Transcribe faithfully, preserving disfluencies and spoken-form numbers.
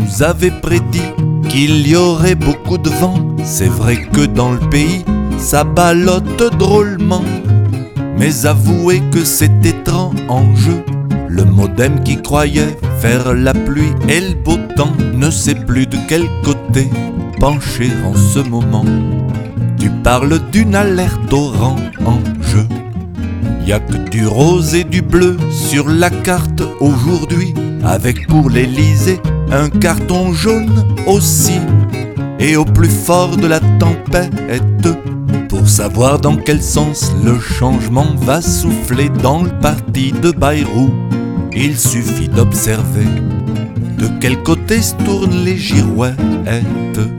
nous avait prédit qu'il y aurait beaucoup de vent. C'est vrai que dans le pays, ça ballotte drôlement. Mais avouez que c'est étrange, le modem qui croyait faire la pluie et le beau temps ne sait plus de quel côté pencher en ce moment. Tu parles d'une alerte orange, y a que du rose et du bleu sur la carte aujourd'hui, avec pour l'Élysée un carton jaune aussi. Et au plus fort de la tempête, pour savoir dans quel sens le changement va souffler dans le parti de Bayrou, il suffit d'observer de quel côté se tournent les girouettes.